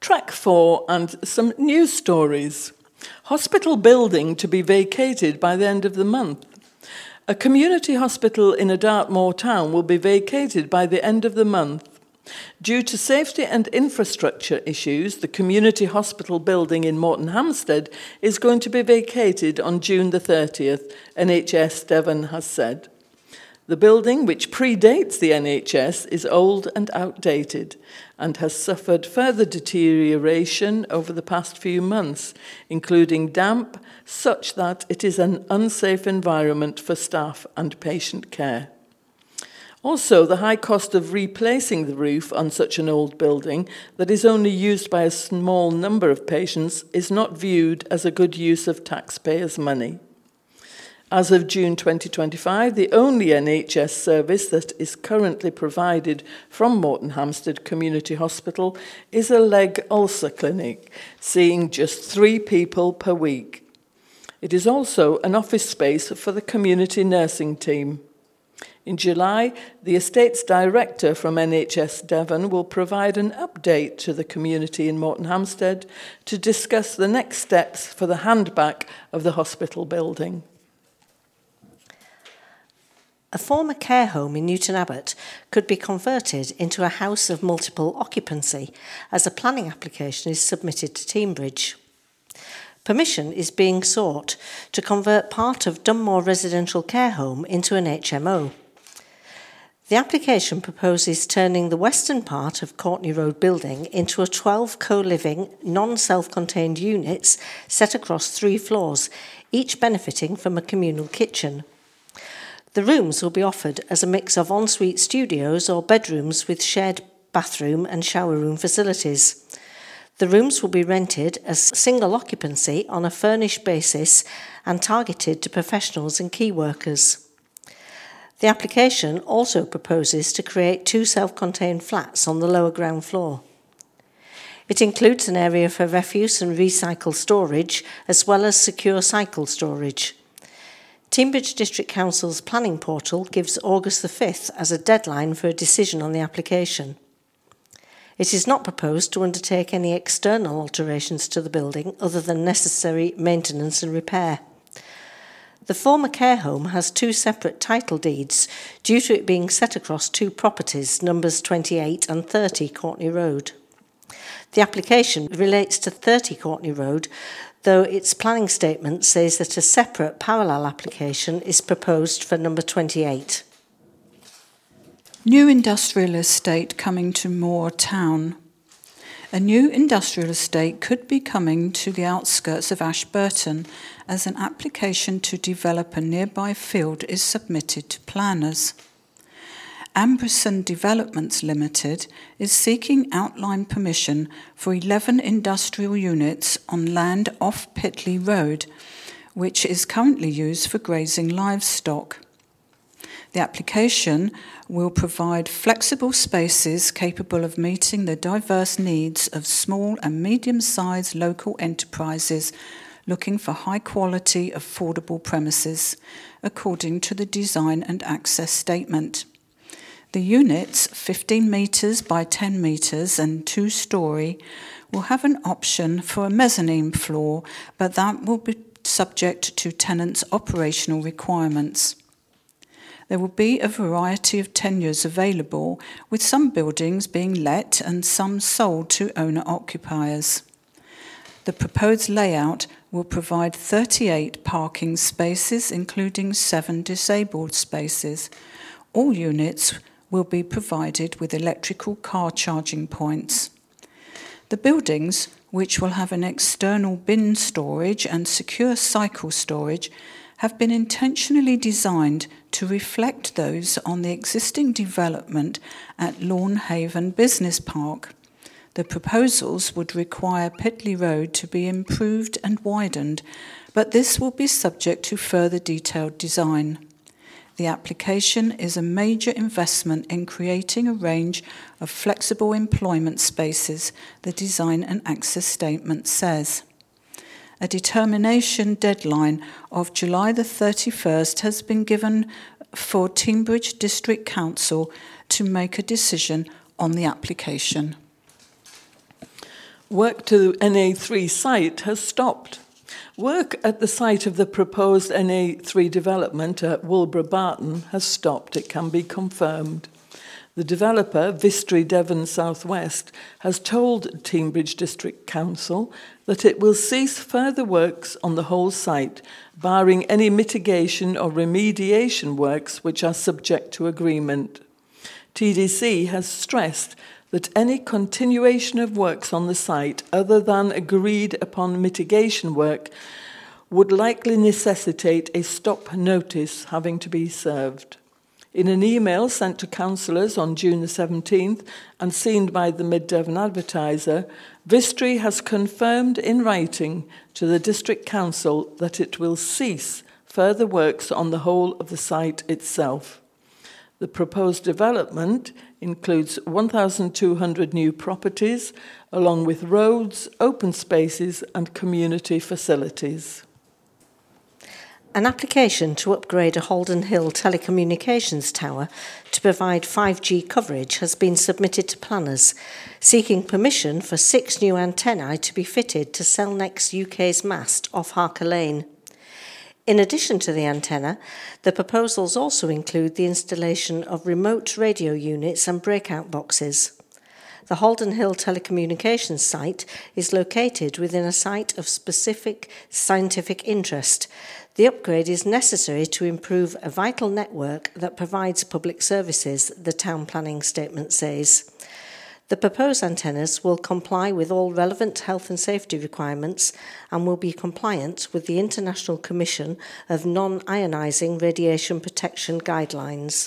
Track 4 and some news stories. Hospital building to be vacated by the end of the month. A community hospital in a Dartmoor town will be vacated by the end of the month. Due to safety and infrastructure issues, the community hospital building in Moreton Hampstead is going to be vacated on June the 30th, NHS Devon has said. The building, which predates the NHS, is old and outdated and has suffered further deterioration over the past few months, including damp, such that it is an unsafe environment for staff and patient care. Also, the high cost of replacing the roof on such an old building that is only used by a small number of patients is not viewed as a good use of taxpayers' money. As of June 2025, the only NHS service that is currently provided from Moreton Hampstead Community Hospital is a leg ulcer clinic, seeing just 3 people per week. It is also an office space for the community nursing team. In July, the estate's director from NHS Devon will provide an update to the community in Moreton Hampstead to discuss the next steps for the handback of the hospital building. A former care home in Newton Abbot could be converted into a house of multiple occupancy as a planning application is submitted to Teambridge. Permission is being sought to convert part of Dunmore Residential Care Home into an HMO. The application proposes turning the western part of Courtney Road building into a 12 co-living, non-self-contained units set across 3 floors, each benefiting from a communal kitchen. The rooms will be offered as a mix of ensuite studios or bedrooms with shared bathroom and shower room facilities. The rooms will be rented as single occupancy on a furnished basis and targeted to professionals and key workers. The application also proposes to create 2 self-contained flats on the lower ground floor. It includes an area for refuse and recycle storage as well as secure cycle storage. Teambridge District Council's planning portal gives August the 5th as a deadline for a decision on the application. It is not proposed to undertake any external alterations to the building other than necessary maintenance and repair. The former care home has 2 separate title deeds due to it being set across 2 properties, numbers 28 and 30 Courtney Road. The application relates to 30 Courtney Road, though its planning statement says that a separate parallel application is proposed for number 28. New industrial estate coming to Moore Town. A new industrial estate could be coming to the outskirts of Ashburton as an application to develop a nearby field is submitted to planners. Amberson Developments Limited is seeking outline permission for 11 industrial units on land off Pitley Road, which is currently used for grazing livestock. The application will provide flexible spaces capable of meeting the diverse needs of small and medium-sized local enterprises looking for high-quality, affordable premises, according to the Design and Access Statement. The units, 15 metres by 10 metres and 2-storey, will have an option for a mezzanine floor, but that will be subject to tenants' operational requirements. There will be a variety of tenures available, with some buildings being let and some sold to owner-occupiers. The proposed layout will provide 38 parking spaces, including 7 disabled spaces. All units will be provided with electrical car charging points. The buildings, which will have an external bin storage and secure cycle storage, have been intentionally designed to reflect those on the existing development at Lawn Haven Business Park. The proposals would require Pitley Road to be improved and widened, but this will be subject to further detailed design. The application is a major investment in creating a range of flexible employment spaces, the Design and Access Statement says. A determination deadline of July the 31st has been given for Teambridge District Council to make a decision on the application. Work to NA3 site has stopped. Work at the site of the proposed NA3 development at Woolborough Barton has stopped, it can be confirmed. The developer, Vistry Devon South West, has told Teignbridge District Council that it will cease further works on the whole site, barring any mitigation or remediation works which are subject to agreement. TDC has stressed that any continuation of works on the site other than agreed upon mitigation work would likely necessitate a stop notice having to be served. In an email sent to councillors on June the 17th and seen by the Mid-Devon Advertiser, Vistry has confirmed in writing to the District Council that it will cease further works on the whole of the site itself. The proposed development includes 1,200 new properties, along with roads, open spaces and community facilities. An application to upgrade a Holden Hill telecommunications tower to provide 5G coverage has been submitted to planners, seeking permission for 6 new antennae to be fitted to Cellnex UK's mast off Harker Lane. In addition to the antenna, the proposals also include the installation of remote radio units and breakout boxes. The Holden Hill telecommunications site is located within a site of specific scientific interest. The upgrade is necessary to improve a vital network that provides public services, the town planning statement says. The proposed antennas will comply with all relevant health and safety requirements and will be compliant with the International Commission of Non-Ionising Radiation Protection Guidelines.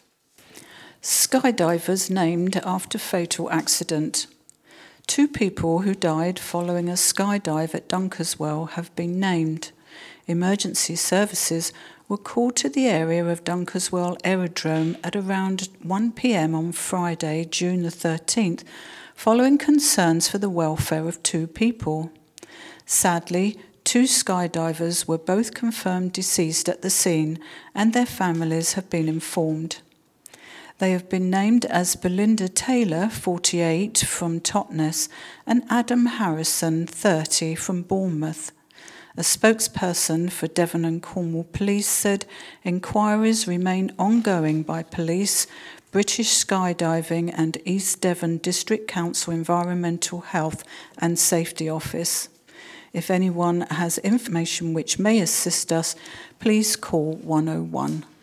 Skydivers named after fatal accident. 2 people who died following a skydive at Dunkerswell have been named. Emergency services were called to the area of Dunkerswell Aerodrome at around 1 p.m. on Friday, June the 13th, following concerns for the welfare of 2 people. Sadly, 2 skydivers were both confirmed deceased at the scene, and their families have been informed. They have been named as Belinda Taylor, 48, from Totnes, and Adam Harrison, 30, from Bournemouth. A spokesperson for Devon and Cornwall Police said inquiries remain ongoing by police, British Skydiving and East Devon District Council Environmental Health and Safety Office. If anyone has information which may assist us, please call 101.